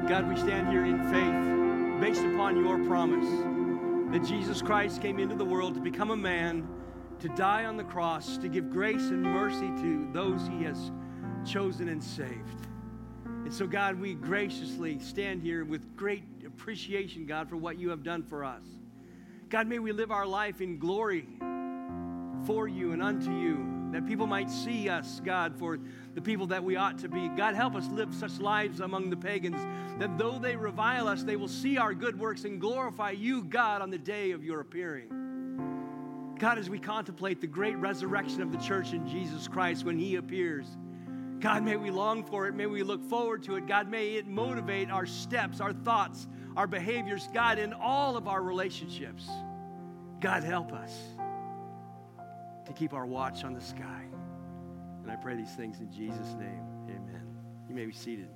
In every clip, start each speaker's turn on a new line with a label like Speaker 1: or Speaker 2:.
Speaker 1: God, we stand here in faith based upon your promise that Jesus Christ came into the world to become a man, to die on the cross, to give grace and mercy to those he has chosen and saved. And so, God, we graciously stand here with great appreciation, God, for what you have done for us. God, may we live our life in glory for you and unto you, that people might see us, God, for the people that we ought to be. God, help us live such lives among the pagans that though they revile us, they will see our good works and glorify you, God, on the day of your appearing. God, as we contemplate the great resurrection of the church in Jesus Christ when he appears, God, may we long for it. May we look forward to it. God, may it motivate our steps, our thoughts, our behaviors, God, in all of our relationships. God, help us to keep our watch on the sky. And I pray these things in Jesus' name. Amen. You may be seated.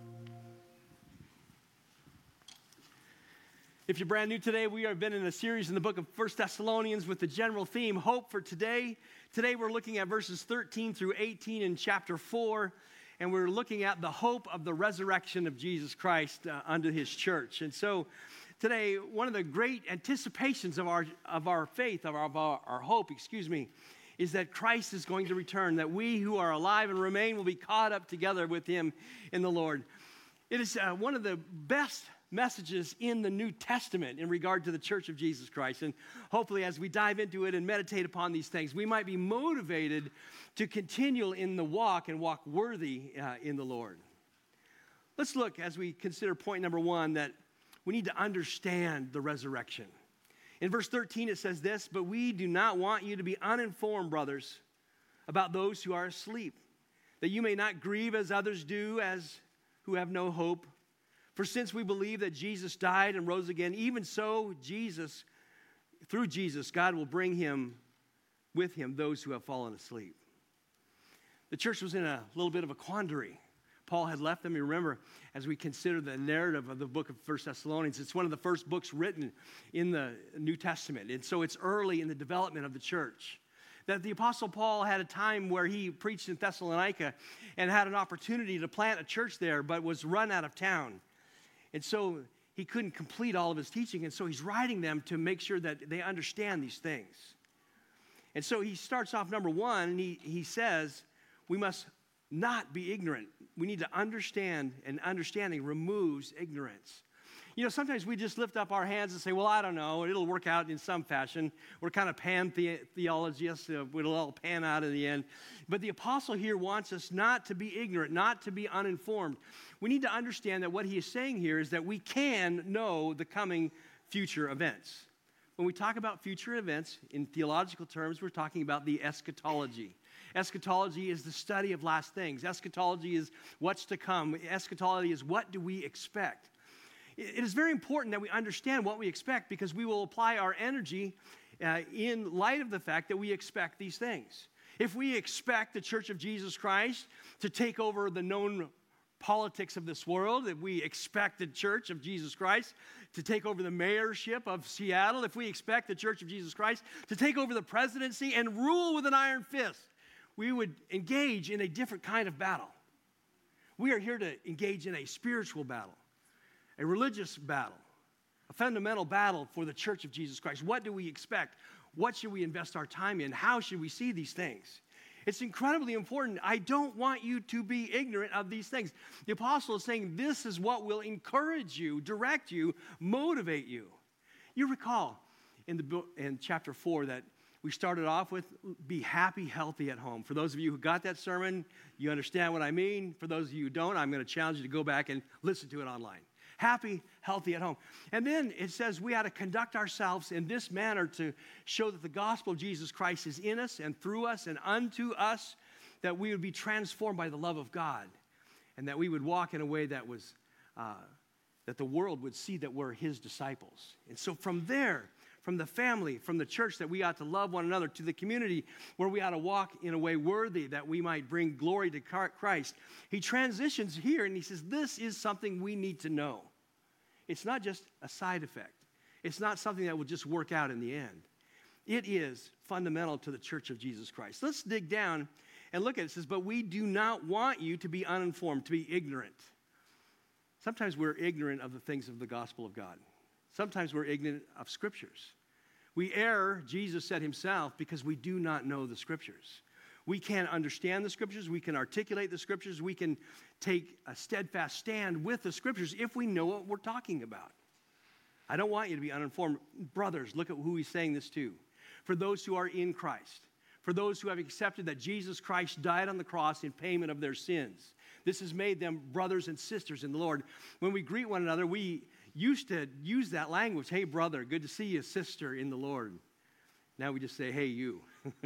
Speaker 1: If you're brand new today, we have been in a series in the book of 1 Thessalonians with the general theme, Hope for Today. Today we're looking at verses 13 through 18 in chapter 4, and we're looking at the hope of the resurrection of Jesus Christ unto his church. And so today, one of the great anticipations of our faith, of our hope, is that Christ is going to return, that we who are alive and remain will be caught up together with him in the Lord. It is one of the best messages in the New Testament in regard to the church of Jesus Christ. And hopefully as we dive into it and meditate upon these things, we might be motivated to continue in the walk and walk worthy in the Lord. Let's look as we consider point number 1 that we need to understand the resurrection. In verse 13 it says this, "But we do not want you to be uninformed, brothers, about those who are asleep, that you may not grieve as others do, as who have no hope. For since we believe that Jesus died and rose again, even so through Jesus, God will bring with him those who have fallen asleep." The church was in a little bit of a quandary. Paul had left them. You remember, as we consider the narrative of the book of 1 Thessalonians, it's one of the first books written in the New Testament. And so it's early in the development of the church. That the Apostle Paul had a time where he preached in Thessalonica and had an opportunity to plant a church there, but was run out of town. And so he couldn't complete all of his teaching, and so he's writing them to make sure that they understand these things. And so he starts off number 1, and he says, we must not be ignorant. We need to understand, and understanding removes ignorance. You know, sometimes we just lift up our hands and say, well, I don't know, it'll work out in some fashion. We're kind of pan-theologists, it'll all pan out in the end. But the apostle here wants us not to be ignorant, not to be uninformed. We need to understand that what he is saying here is that we can know the coming future events. When we talk about future events, in theological terms, we're talking about the eschatology. Eschatology is the study of last things. Eschatology is what's to come. Eschatology is what do we expect. It is very important that we understand what we expect because we will apply our energy in light of the fact that we expect these things. If we expect the Church of Jesus Christ to take over the known politics of this world, if we expect the Church of Jesus Christ to take over the mayorship of Seattle, if we expect the Church of Jesus Christ to take over the presidency and rule with an iron fist, we would engage in a different kind of battle. We are here to engage in a spiritual battle, a religious battle, a fundamental battle for the Church of Jesus Christ. What do we expect? What should we invest our time in? How should we see these things? It's incredibly important. I don't want you to be ignorant of these things. The apostle is saying this is what will encourage you, direct you, motivate you. You recall in chapter 4 that we started off with be happy, healthy at home. For those of you who got that sermon, you understand what I mean. For those of you who don't, I'm going to challenge you to go back and listen to it online. Happy, healthy at home. And then it says we ought to conduct ourselves in this manner to show that the gospel of Jesus Christ is in us and through us and unto us, that we would be transformed by the love of God and that we would walk in a way that was, that the world would see that we're his disciples. And so from there, from the family, from the church, that we ought to love one another, to the community where we ought to walk in a way worthy that we might bring glory to Christ. He transitions here and he says, this is something we need to know. It's not just a side effect. It's not something that will just work out in the end. It is fundamental to the church of Jesus Christ. Let's dig down and look at it. It says, but we do not want you to be uninformed, to be ignorant. Sometimes we're ignorant of the things of the gospel of God. Sometimes we're ignorant of scriptures. We err, Jesus said himself, because we do not know the scriptures. We can't understand the scriptures. We can articulate the scriptures. We can take a steadfast stand with the scriptures if we know what we're talking about. I don't want you to be uninformed. Brothers, look at who he's saying this to. For those who are in Christ, for those who have accepted that Jesus Christ died on the cross in payment of their sins. This has made them brothers and sisters in the Lord. When we greet one another, we used to use that language. Hey, brother, good to see you, sister in the Lord. Now we just say, hey, you.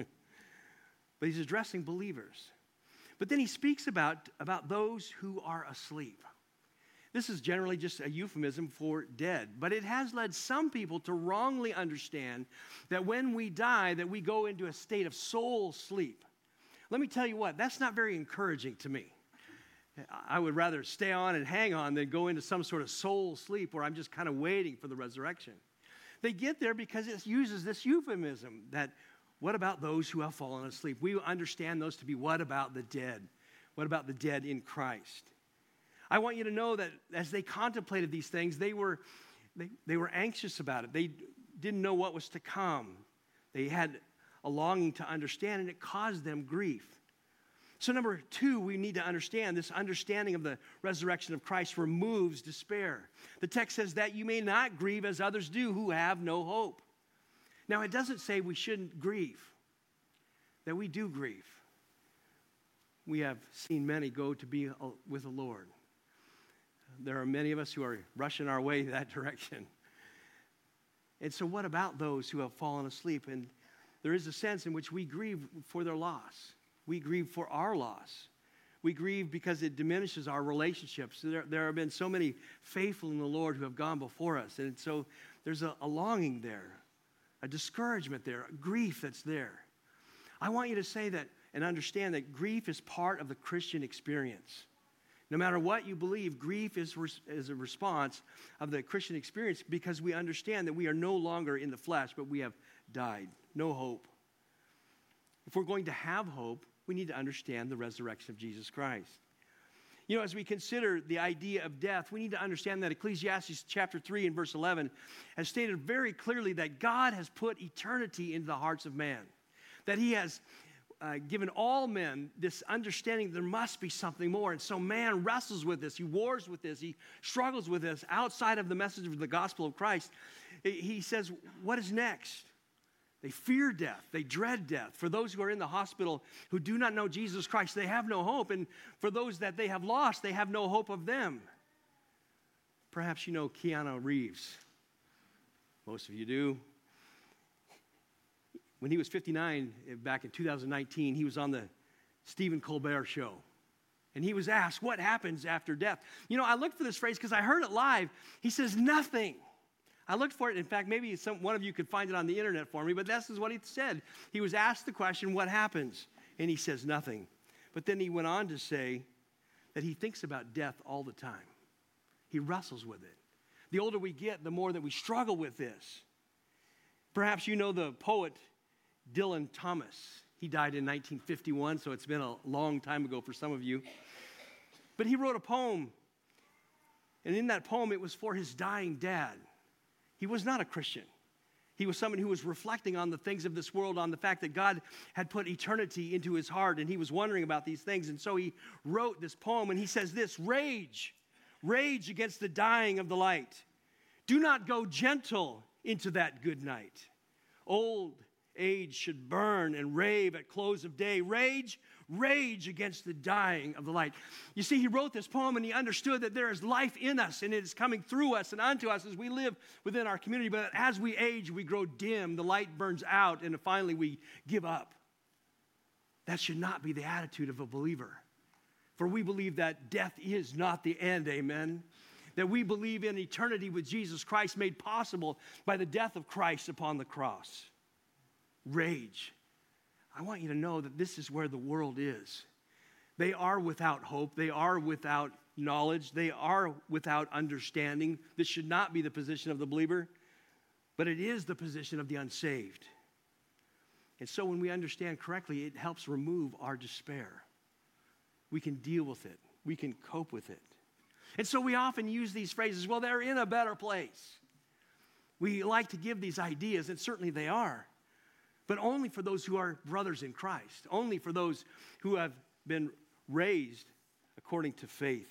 Speaker 1: But he's addressing believers. But then he speaks about those who are asleep. This is generally just a euphemism for dead. But it has led some people to wrongly understand that when we die, that we go into a state of soul sleep. Let me tell you what, that's not very encouraging to me. I would rather stay on and hang on than go into some sort of soul sleep where I'm just kind of waiting for the resurrection. They get there because it uses this euphemism that, what about those who have fallen asleep? We understand those to be, what about the dead? What about the dead in Christ? I want you to know that as they contemplated these things, they were anxious about it. They didn't know what was to come. They had a longing to understand, and it caused them grief. So number two, we need to understand this understanding of the resurrection of Christ removes despair. The text says that you may not grieve as others do who have no hope. Now, it doesn't say we shouldn't grieve, that we do grieve. We have seen many go to be with the Lord. There are many of us who are rushing our way that direction. And so what about those who have fallen asleep? And there is a sense in which we grieve for their loss. We grieve for our loss. We grieve because it diminishes our relationships. There have been so many faithful in the Lord who have gone before us. And so there's a longing there, a discouragement there, a grief that's there. I want you to say that and understand that grief is part of the Christian experience. No matter what you believe, grief is a response of the Christian experience because we understand that we are no longer in the flesh, but we have died. No hope. If we're going to have hope, we need to understand the resurrection of Jesus Christ. You know, as we consider the idea of death, we need to understand that Ecclesiastes chapter 3 and verse 11 has stated very clearly that God has put eternity into the hearts of man. That he has given all men this understanding there must be something more. And so man wrestles with this. He wars with this. He struggles with this outside of the message of the gospel of Christ. He says, what is next? They fear death. They dread death. For those who are in the hospital who do not know Jesus Christ, they have no hope. And for those that they have lost, they have no hope of them. Perhaps you know Keanu Reeves. Most of you do. When he was 59, back in 2019, he was on the Stephen Colbert Show. And he was asked, what happens after death? You know, I looked for this phrase because I heard it live. He says, nothing. I looked for it. In fact, maybe one of you could find it on the internet for me, but this is what he said. He was asked the question, what happens? And he says, nothing. But then he went on to say that he thinks about death all the time. He wrestles with it. The older we get, the more that we struggle with this. Perhaps you know the poet Dylan Thomas. He died in 1951, so it's been a long time ago for some of you. But he wrote a poem, and in that poem, it was for his dying dad. He was not a Christian. He was someone who was reflecting on the things of this world, on the fact that God had put eternity into his heart, and he was wondering about these things. And so he wrote this poem, and he says this, rage against the dying of the light. Do not go gentle into that good night. Old age should burn and rave at close of day. Rage against the dying of the light. You see, he wrote this poem and he understood that there is life in us and it is coming through us and unto us as we live within our community. But as we age, we grow dim, the light burns out, and finally we give up. That should not be the attitude of a believer. For we believe that death is not the end, amen? That we believe in eternity with Jesus Christ made possible by the death of Christ upon the cross. Rage. I want you to know that this is where the world is. They are without hope. They are without knowledge. They are without understanding. This should not be the position of the believer, but it is the position of the unsaved. And so when we understand correctly, it helps remove our despair. We can deal with it. We can cope with it. And so we often use these phrases, well, they're in a better place. We like to give these ideas, and certainly they are, but only for those who are brothers in Christ, only for those who have been raised according to faith.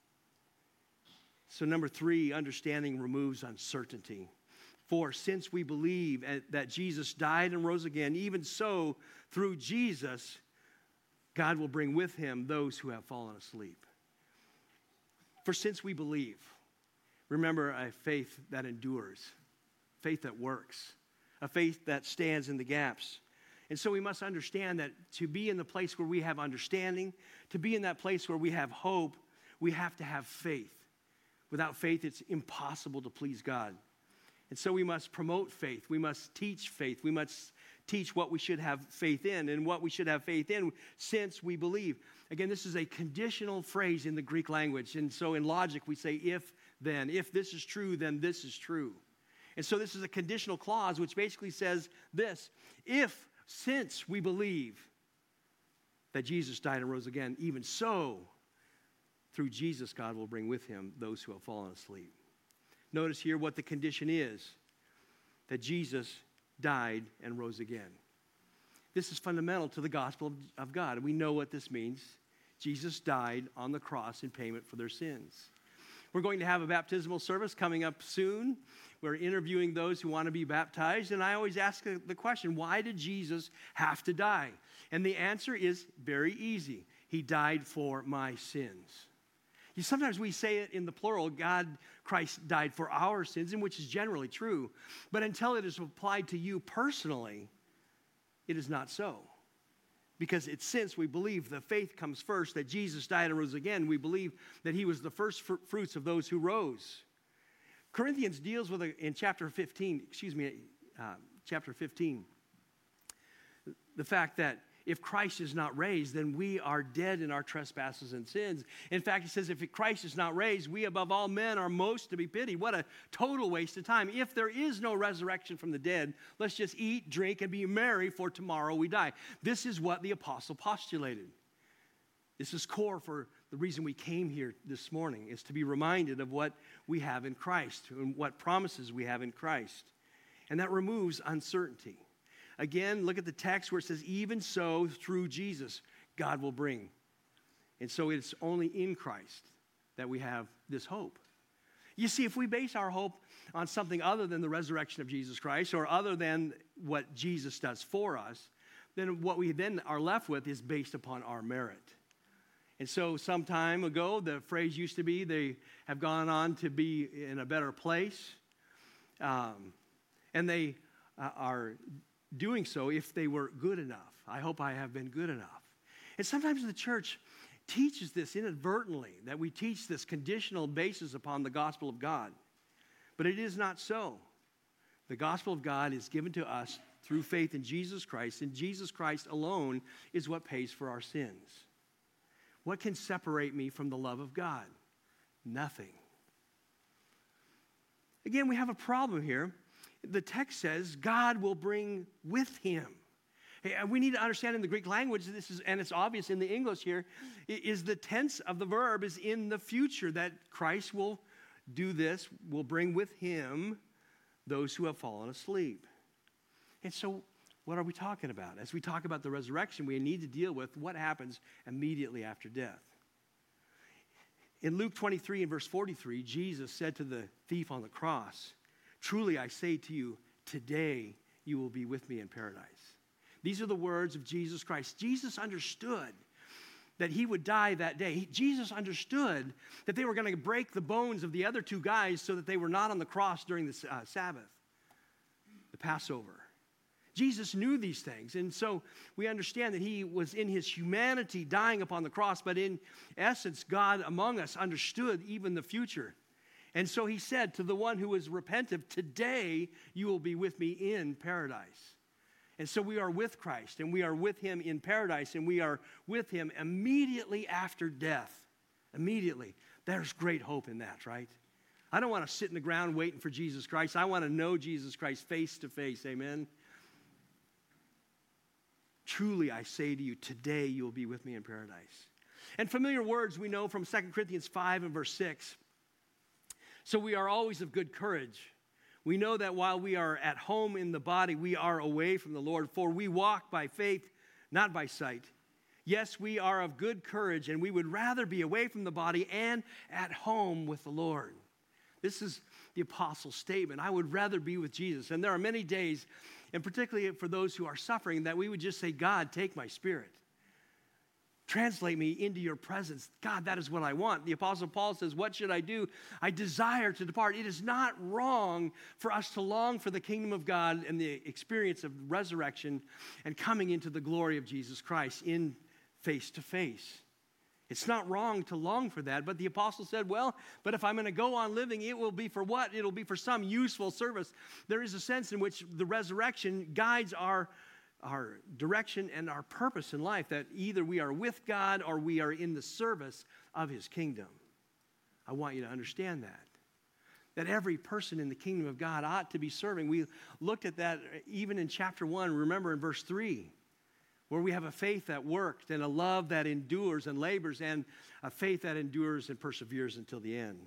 Speaker 1: So number 3, understanding removes uncertainty. For since we believe that Jesus died and rose again, even so, through Jesus, God will bring with him those who have fallen asleep. For since we believe, remember, a faith that endures, faith that works, a faith that stands in the gaps. And so we must understand that to be in the place where we have understanding, to be in that place where we have hope, we have to have faith. Without faith, it's impossible to please God. And so we must promote faith. We must teach faith. We must teach what we should have faith in and what we should have faith in since we believe. Again, this is a conditional phrase in the Greek language. And so in logic, we say if, then. If this is true, then this is true. And so this is a conditional clause which basically says this: if, since we believe that Jesus died and rose again, even so, through Jesus, God will bring with him those who have fallen asleep. Notice here what the condition is, that Jesus died and rose again. This is fundamental to the gospel of God, and we know what this means. Jesus died on the cross in payment for their sins. We're going to have a baptismal service coming up soon. We're interviewing those who want to be baptized, and I always ask the question, why did Jesus have to die? And the answer is very easy. He died for my sins. Sometimes we say it in the plural, Christ died for our sins, and which is generally true. But until it is applied to you personally, it is not so. Because it's since we believe the faith comes first, that Jesus died and rose again, we believe that he was the first fruits of those who rose. Corinthians deals with, in chapter 15, the fact that if Christ is not raised, then we are dead in our trespasses and sins. In fact, he says, if Christ is not raised, we above all men are most to be pitied. What a total waste of time. If there is no resurrection from the dead, let's just eat, drink, and be merry, for tomorrow we die. This is what the apostle postulated. This is core for the reason we came here this morning, is to be reminded of what we have in Christ and what promises we have in Christ. And that removes uncertainty. Again, look at the text where it says, even so, through Jesus, God will bring. And so it's only in Christ that we have this hope. You see, if we base our hope on something other than the resurrection of Jesus Christ, or other than what Jesus does for us, then what we then are left with is based upon our merit. And so some time ago, the phrase used to be, they have gone on to be in a better place. And they are doing so if they were good enough. I hope I have been good enough. And sometimes the church teaches this inadvertently, that we teach this conditional basis upon the gospel of God. But it is not so. The gospel of God is given to us through faith in Jesus Christ, and Jesus Christ alone is what pays for our sins. What can separate me from the love of God? Nothing. Again, we have a problem here. The text says God will bring with him. We need to understand in the Greek language, this is, and it's obvious in the English here, is the tense of the verb is in the future, that Christ will do this, will bring with him those who have fallen asleep. And so what are we talking about? As we talk about the resurrection, we need to deal with what happens immediately after death. In Luke 23 and verse 43, Jesus said to the thief on the cross, truly I say to you, today you will be with me in paradise. These are the words of Jesus Christ. Jesus understood that he would die that day. Jesus understood that they were going to break the bones of the other two guys so that they were not on the cross during the Sabbath, the Passover. Jesus knew these things, and so we understand that he was in his humanity dying upon the cross, but in essence, God among us understood even the future. And so he said to the one who was repentant, today you will be with me in paradise. And so we are with Christ, and we are with him in paradise, and we are with him immediately after death. Immediately. There's great hope in that, right? I don't want to sit in the ground waiting for Jesus Christ. I want to know Jesus Christ face to face. Amen? Truly I say to you, today you will be with me in paradise. And familiar words we know from 2 Corinthians 5 and verse 6. So we are always of good courage. We know that while we are at home in the body, we are away from the Lord, for we walk by faith, not by sight. Yes, we are of good courage, and we would rather be away from the body and at home with the Lord. This is the apostle's statement. I would rather be with Jesus. And there are many days, and particularly for those who are suffering, that we would just say, God, take my spirit. Translate me into your presence. God, that is what I want. The Apostle Paul says, what should I do? I desire to depart. It is not wrong for us to long for the kingdom of God and the experience of resurrection and coming into the glory of Jesus Christ in face to face. It's not wrong to long for that, but the apostle said, well, but if I'm going to go on living, it will be for what? It'll be for some useful service. There is a sense in which the resurrection guides our direction and our purpose in life, that either we are with God or we are in the service of his kingdom. I want you to understand that every person in the kingdom of God ought to be serving. We looked at that even in chapter 1, remember in verse 3, where we have a faith that worked and a love that endures and labors and a faith that endures and perseveres until the end.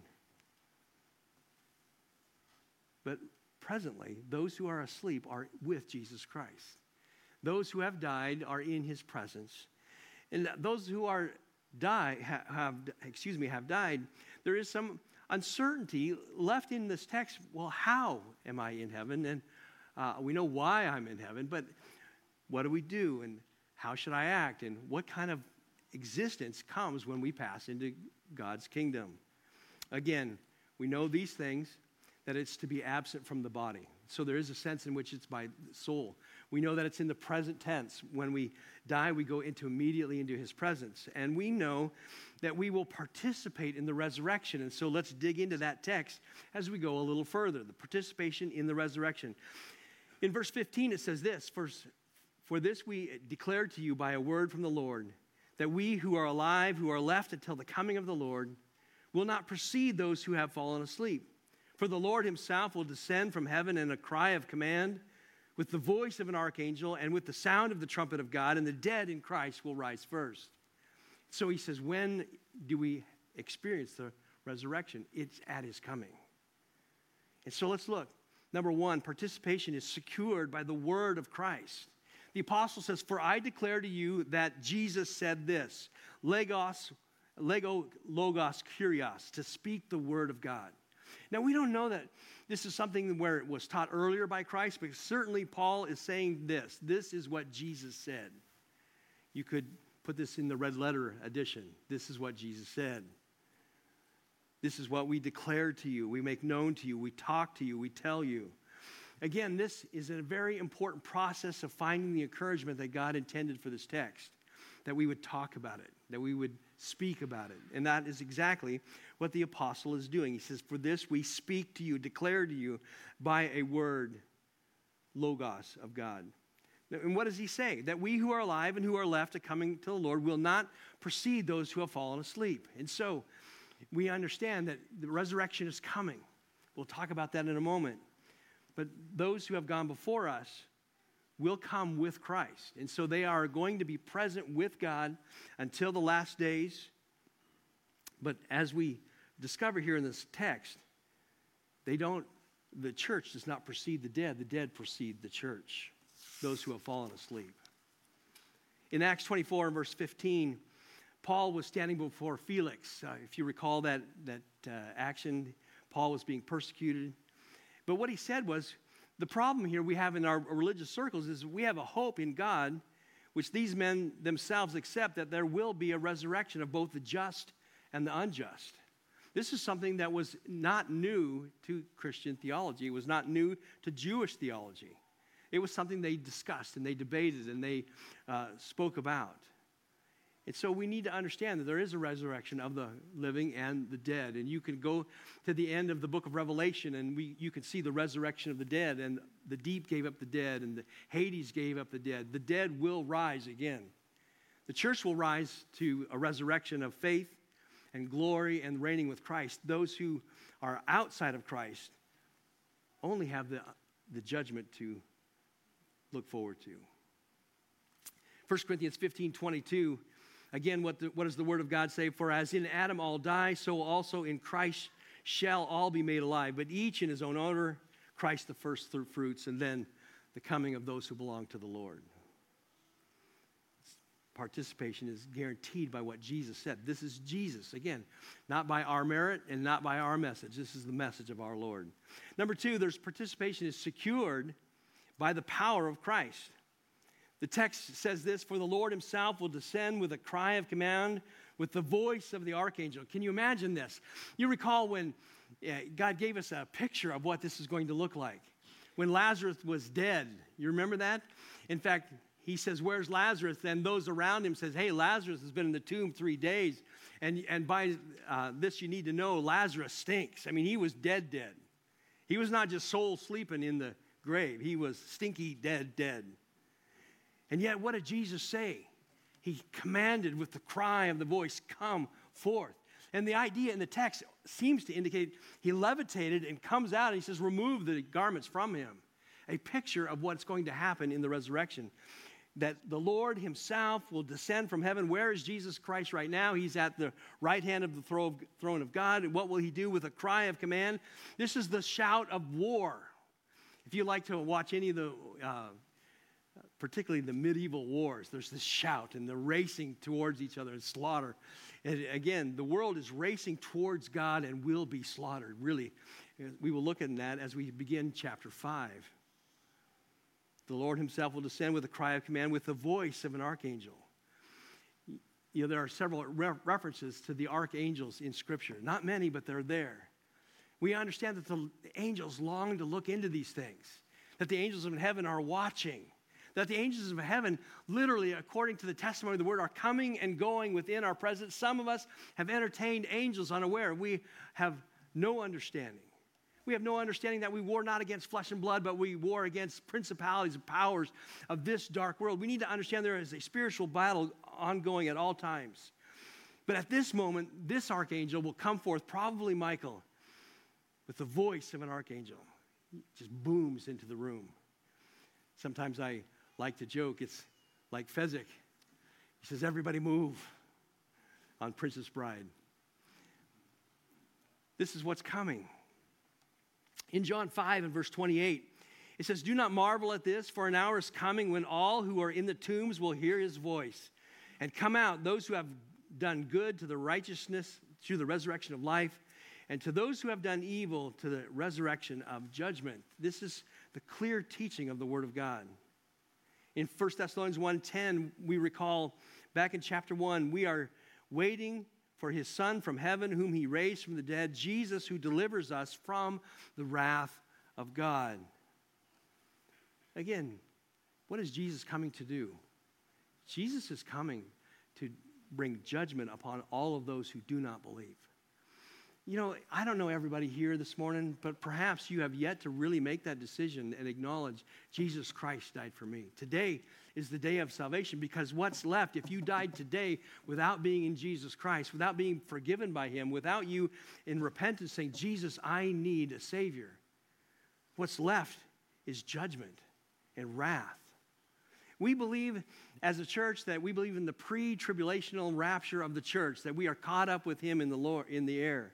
Speaker 1: But presently, those who are asleep are with Jesus Christ. Those who have died are in his presence. And those who have died, there is some uncertainty left in this text. Well, how am I in heaven? And we know why I'm in heaven, but what do we do? And how should I act? And what kind of existence comes when we pass into God's kingdom? Again, we know these things, that it's to be absent from the body. So there is a sense in which it's by the soul. We know that it's in the present tense. When we die, we go immediately into his presence. And we know that we will participate in the resurrection. And so let's dig into that text as we go a little further. The participation in the resurrection. In verse 15, it says this, For this we declare to you by a word from the Lord, that we who are alive, who are left until the coming of the Lord, will not precede those who have fallen asleep. For the Lord himself will descend from heaven in a cry of command, with the voice of an archangel, and with the sound of the trumpet of God, and the dead in Christ will rise first. So he says, when do we experience the resurrection? It's at his coming. And so let's look. Number one, participation is secured by the word of Christ. The apostle says, for I declare to you that Jesus said this, lego logos kurios, to speak the word of God. Now, we don't know that this is something where it was taught earlier by Christ, but certainly Paul is saying this. This is what Jesus said. You could put this in the red letter edition. This is what Jesus said. This is what we declare to you. We make known to you. We talk to you. We tell you. Again, this is a very important process of finding the encouragement that God intended for this text, that we would talk about it, that we would speak about it. And that is exactly what the apostle is doing. He says, for this we speak to you, declare to you by a word, logos of God. And what does he say? That we who are alive and who are left at coming to the Lord will not precede those who have fallen asleep. And so we understand that the resurrection is coming. We'll talk about that in a moment. But those who have gone before us will come with Christ. And so they are going to be present with God until the last days. But as we discover here in this text, the church does not precede the dead precede the church, those who have fallen asleep. In Acts 24 and verse 15, Paul was standing before Felix. If you recall that action, Paul was being persecuted. But what he said was, the problem here we have in our religious circles is we have a hope in God, which these men themselves accept, that there will be a resurrection of both the just and the unjust. This is something that was not new to Christian theology. It was not new to Jewish theology. It was something they discussed and they debated and they spoke about. And so we need to understand that there is a resurrection of the living and the dead. And you can go to the end of the book of Revelation and you can see the resurrection of the dead. And the deep gave up the dead and the Hades gave up the dead. The dead will rise again. The church will rise to a resurrection of faith and glory and reigning with Christ. Those who are outside of Christ only have the judgment to look forward to. 1 Corinthians 15:22 Again, what does the Word of God say? For as in Adam all die, so also in Christ shall all be made alive, but each in his own order, Christ the first fruits, and then the coming of those who belong to the Lord. Participation is guaranteed by what Jesus said. This is Jesus, again, not by our merit and not by our message. This is the message of our Lord. Number two, there's participation is secured by the power of Christ. The text says this, for the Lord himself will descend with a cry of command, with the voice of the archangel. Can you imagine this? You recall when God gave us a picture of what this is going to look like. When Lazarus was dead, you remember that? In fact, he says, where's Lazarus? And those around him says, hey, Lazarus has been in the tomb 3 days. And by this you need to know, Lazarus stinks. I mean, he was dead. He was not just soul sleeping in the grave. He was stinky, dead. And yet, what did Jesus say? He commanded with the cry of the voice, come forth. And the idea in the text seems to indicate he levitated and comes out and he says, remove the garments from him. A picture of what's going to happen in the resurrection. That the Lord himself will descend from heaven. Where is Jesus Christ right now? He's at the right hand of the throne of God. And what will he do with a cry of command? This is the shout of war. If you like to watch any of the particularly the medieval wars, there's this shout and they're racing towards each other and slaughter. And again, the world is racing towards God and will be slaughtered. Really, we will look at that as we begin chapter 5. The Lord himself will descend with a cry of command, with the voice of an archangel. You know, there are several references to the archangels in Scripture. Not many, but they're there. We understand that the angels long to look into these things, that the angels of heaven are watching, that the angels of heaven, literally, according to the testimony of the Word, are coming and going within our presence. Some of us have entertained angels unaware. We have no understanding. We have no understanding that we war not against flesh and blood, but we war against principalities and powers of this dark world. We need to understand there is a spiritual battle ongoing at all times. But at this moment, this archangel will come forth, probably Michael, with the voice of an archangel. It just booms into the room. Sometimes I like to joke, it's like Fezzik. He says, everybody move on Princess Bride. This is what's coming. In John 5 and verse 28, it says, do not marvel at this, for an hour is coming when all who are in the tombs will hear his voice and come out, those who have done good to the righteousness, to the resurrection of life, and to those who have done evil to the resurrection of judgment. This is the clear teaching of the Word of God. In 1 Thessalonians 1:10, we recall back in chapter 1, we are waiting for his Son from heaven, whom he raised from the dead, Jesus, who delivers us from the wrath of God. Again, what is Jesus coming to do? Jesus is coming to bring judgment upon all of those who do not believe. You know, I don't know everybody here this morning, but perhaps you have yet to really make that decision and acknowledge Jesus Christ died for me. Today is the day of salvation, because what's left, if you died today without being in Jesus Christ, without being forgiven by him, without you in repentance saying, Jesus, I need a Savior, what's left is judgment and wrath. We believe as a church that we believe in the pre-tribulational rapture of the church, that we are caught up with him in the Lord, in the air.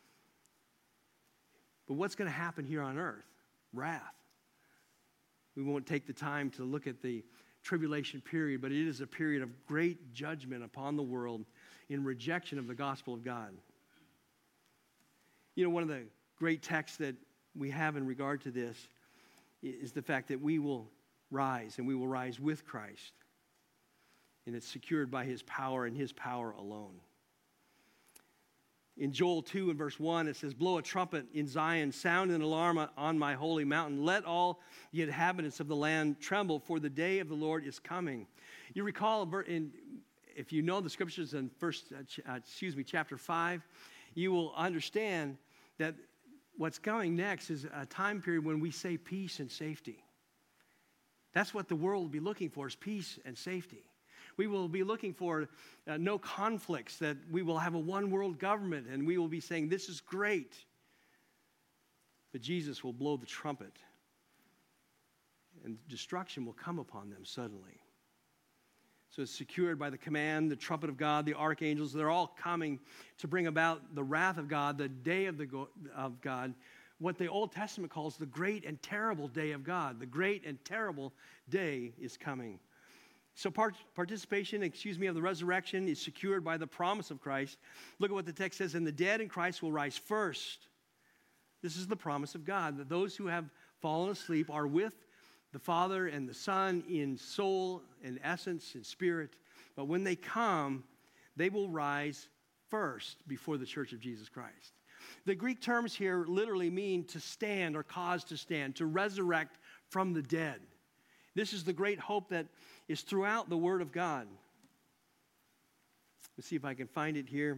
Speaker 1: But what's going to happen here on earth? Wrath. We won't take the time to look at the tribulation period, but it is a period of great judgment upon the world in rejection of the gospel of God. You know, one of the great texts that we have in regard to this is the fact that we will rise, and we will rise with Christ. And it's secured by his power and his power alone. In Joel 2 and verse 1, it says, blow a trumpet in Zion, sound an alarm on my holy mountain. Let all the inhabitants of the land tremble, for the day of the Lord is coming. You recall, if you know the scriptures in chapter 5, you will understand that what's coming next is a time period when we say peace and safety. That's what the world will be looking for, is peace and safety. We will be looking for no conflicts, that we will have a one world government, and we will be saying, this is great. But Jesus will blow the trumpet, and destruction will come upon them suddenly. So it's secured by the command, the trumpet of God, the archangels. They're all coming to bring about the wrath of God, the day of God, what the Old Testament calls the great and terrible day of God. The great and terrible day is coming. So participation, of the resurrection is secured by the promise of Christ. Look at what the text says, and the dead in Christ will rise first. This is the promise of God, that those who have fallen asleep are with the Father and the Son in soul and essence and spirit. But when they come, they will rise first before the church of Jesus Christ. The Greek terms here literally mean to stand or cause to stand, to resurrect from the dead. This is the great hope that is throughout the Word of God. Let's see if I can find it here.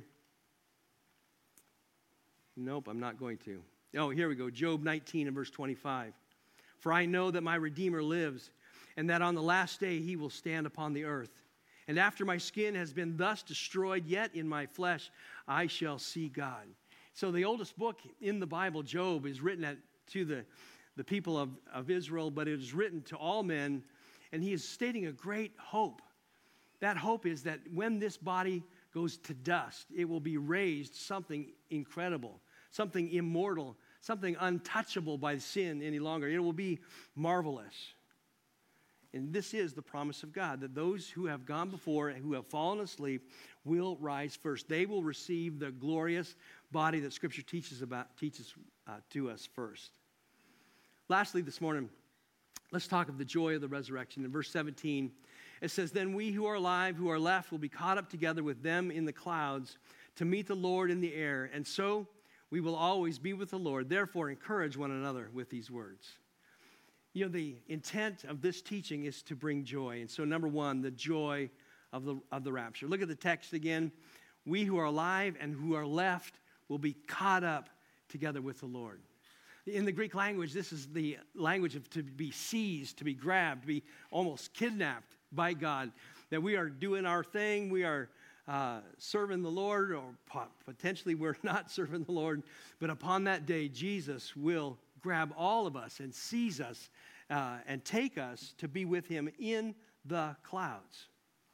Speaker 1: Nope, I'm not going to. Oh, here we go. Job 19 and verse 25. For I know that my Redeemer lives, and that on the last day he will stand upon the earth. And after my skin has been thus destroyed, yet in my flesh I shall see God. So the oldest book in the Bible, Job, is written to the people of Israel, but it is written to all men, and he is stating a great hope. That hope is that when this body goes to dust, it will be raised something incredible, something immortal, something untouchable by sin any longer. It will be marvelous. And this is the promise of God, that those who have gone before and who have fallen asleep will rise first. They will receive the glorious body that Scripture teaches to us first. Lastly, this morning, let's talk of the joy of the resurrection. In verse 17, it says, then we who are alive, who are left, will be caught up together with them in the clouds to meet the Lord in the air. And so we will always be with the Lord. Therefore, encourage one another with these words. You know, the intent of this teaching is to bring joy. And so, number one, the joy of the rapture. Look at the text again. We who are alive and who are left will be caught up together with the Lord. In the Greek language, this is the language of to be seized, to be grabbed, to be almost kidnapped by God. That we are doing our thing, we are serving the Lord, or potentially we're not serving the Lord. But upon that day, Jesus will grab all of us and seize us and take us to be with him in the clouds.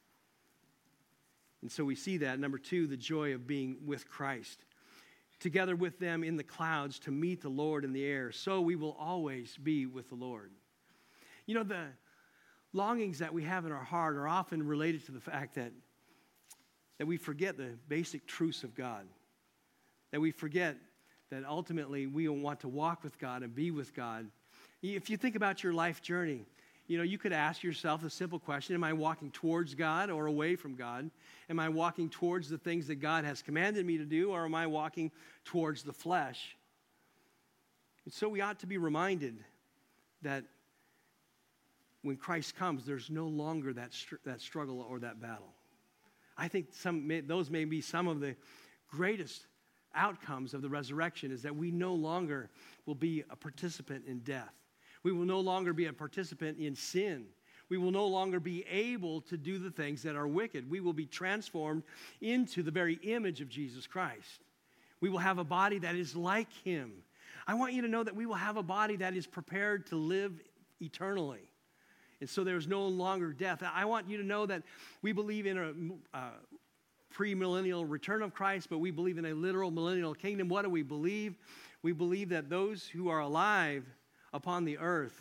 Speaker 1: And so we see that. Number two, the joy of being with Christ, together with them in the clouds to meet the Lord in the air. So we will always be with the Lord. You know, the longings that we have in our heart are often related to the fact that we forget the basic truths of God, that we forget that ultimately we want to walk with God and be with God. If you think about your life journey, you know, you could ask yourself a simple question: am I walking towards God or away from God? Am I walking towards the things that God has commanded me to do, or am I walking towards the flesh? And so we ought to be reminded that when Christ comes, there's no longer that struggle or that battle. I think those may be some of the greatest outcomes of the resurrection, is that we no longer will be a participant in death. We will no longer be a participant in sin. We will no longer be able to do the things that are wicked. We will be transformed into the very image of Jesus Christ. We will have a body that is like him. I want you to know that we will have a body that is prepared to live eternally. And so there's no longer death. I want you to know that we believe in a pre-millennial return of Christ, but we believe in a literal millennial kingdom. What do we believe? We believe that those who are alive upon the earth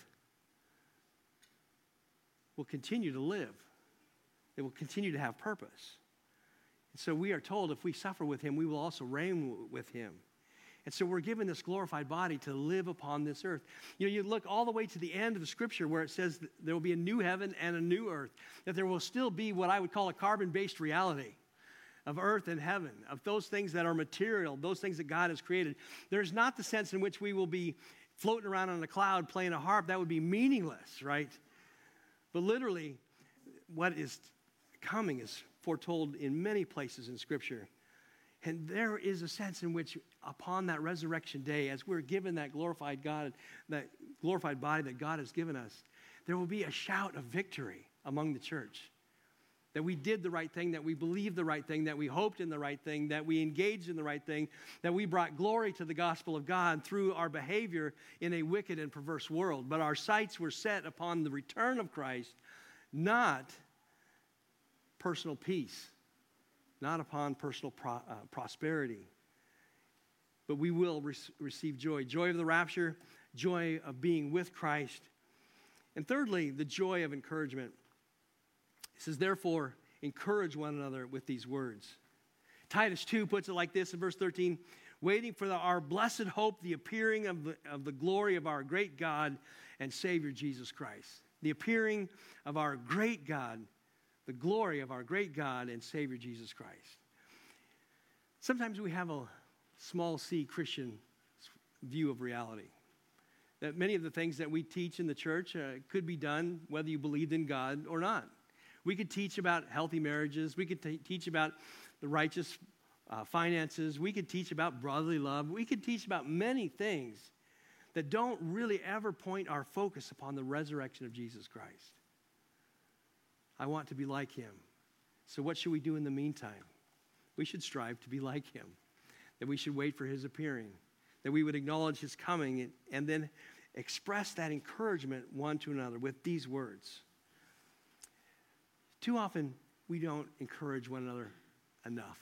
Speaker 1: will continue to live. They will continue to have purpose. And so we are told if we suffer with him, we will also reign with him. And so we're given this glorified body to live upon this earth. You know, you look all the way to the end of the scripture where it says that there will be a new heaven and a new earth, that there will still be what I would call a carbon-based reality of earth and heaven, of those things that are material, those things that God has created. There's not the sense in which we will be floating around on a cloud playing a harp. That would be meaningless, right? But literally, what is coming is foretold in many places in Scripture. And there is a sense in which upon that resurrection day, as we're given that glorified body that God has given us, there will be a shout of victory among the church. That we did the right thing, that we believed the right thing, that we hoped in the right thing, that we engaged in the right thing, that we brought glory to the gospel of God through our behavior in a wicked and perverse world. But our sights were set upon the return of Christ, not personal peace, not upon personal prosperity. But we will receive joy. Joy of the rapture, joy of being with Christ. And thirdly, the joy of encouragement. It says, therefore, encourage one another with these words. Titus 2 puts it like this in verse 13, waiting for our blessed hope, the appearing of the glory of our great God and Savior Jesus Christ. The appearing of our great God, the glory of our great God and Savior Jesus Christ. Sometimes we have a small c Christian view of reality. That many of the things that we teach in the church could be done whether you believed in God or not. We could teach about healthy marriages. We could teach about the righteous finances. We could teach about brotherly love. We could teach about many things that don't really ever point our focus upon the resurrection of Jesus Christ. I want to be like him. So what should we do in the meantime? We should strive to be like him. That we should wait for his appearing. That we would acknowledge his coming and then express that encouragement one to another with these words. Too often, we don't encourage one another enough.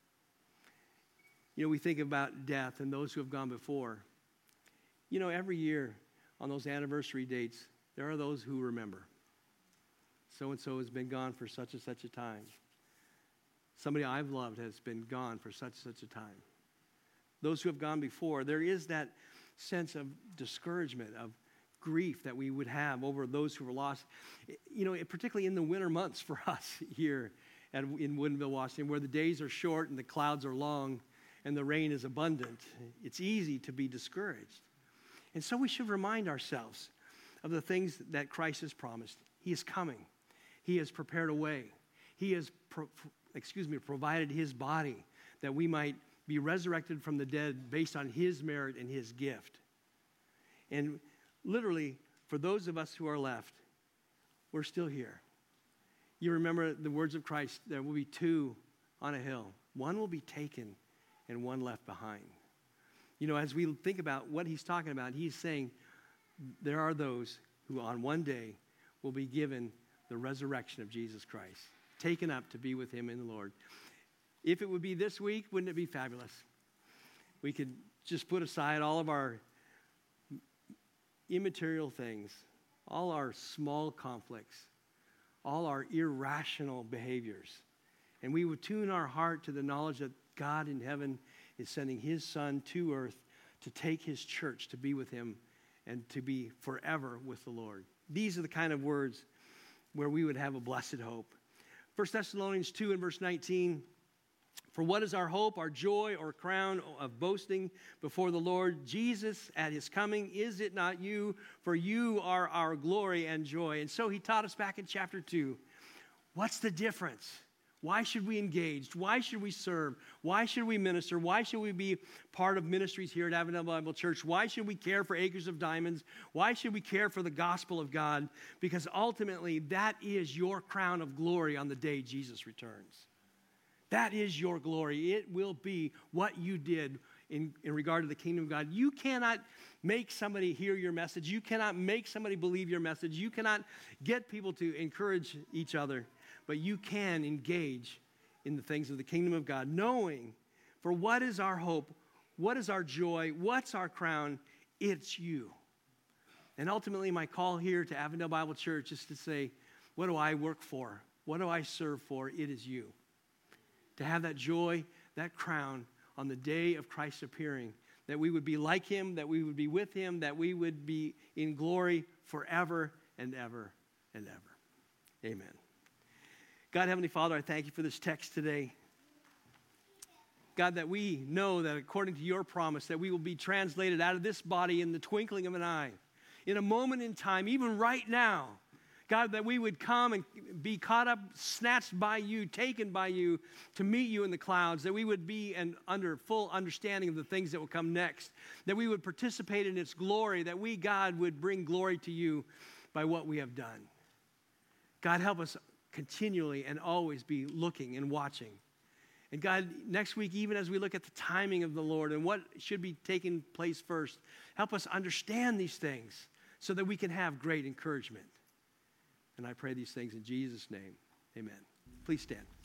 Speaker 1: You know, we think about death and those who have gone before. You know, every year on those anniversary dates, there are those who remember. So-and-so has been gone for such and such a time. Somebody I've loved has been gone for such and such a time. Those who have gone before, there is that sense of discouragement, of grief that we would have over those who were lost. You know, particularly in the winter months for us here in Woodinville, Washington, where the days are short and the clouds are long and the rain is abundant. It's easy to be discouraged. And so we should remind ourselves of the things that Christ has promised. He is coming. He has prepared a way. He has provided his body that we might be resurrected from the dead based on his merit and his gift. And literally, for those of us who are left, we're still here. You remember the words of Christ, there will be two on a hill. One will be taken and one left behind. You know, as we think about what he's talking about, he's saying there are those who on one day will be given the resurrection of Jesus Christ, taken up to be with him in the Lord. If it would be this week, wouldn't it be fabulous? We could just put aside all of our immaterial things, all our small conflicts, all our irrational behaviors, and we would tune our heart to the knowledge that God in heaven is sending his Son to earth to take his church to be with him and to be forever with the Lord. These are the kind of words where we would have a blessed hope. 1 Thessalonians 2 and verse 19, for what is our hope, our joy, or crown of boasting before the Lord? Jesus at his coming, is it not you? For you are our glory and joy. And so he taught us back in chapter 2, what's the difference? Why should we engage? Why should we serve? Why should we minister? Why should we be part of ministries here at Avondale Bible Church? Why should we care for Acres of Diamonds? Why should we care for the gospel of God? Because ultimately, that is your crown of glory on the day Jesus returns. That is your glory. It will be what you did in regard to the kingdom of God. You cannot make somebody hear your message. You cannot make somebody believe your message. You cannot get people to encourage each other. But you can engage in the things of the kingdom of God, knowing for what is our hope, what is our joy, what's our crown, it's you. And ultimately, my call here to Avondale Bible Church is to say, what do I work for? What do I serve for? It is you. To have that joy, that crown on the day of Christ's appearing, that we would be like him, that we would be with him, that we would be in glory forever and ever and ever. Amen. God, Heavenly Father, I thank you for this text today. God, that we know that according to your promise, that we will be translated out of this body in the twinkling of an eye, in a moment in time, even right now. God, that we would come and be caught up, snatched by you, taken by you to meet you in the clouds, that we would be under full understanding of the things that will come next, that we would participate in its glory, that we, God, would bring glory to you by what we have done. God, help us continually and always be looking and watching. And God, next week, even as we look at the timing of the Lord and what should be taking place first, help us understand these things so that we can have great encouragement. And I pray these things in Jesus' name. Amen. Please stand.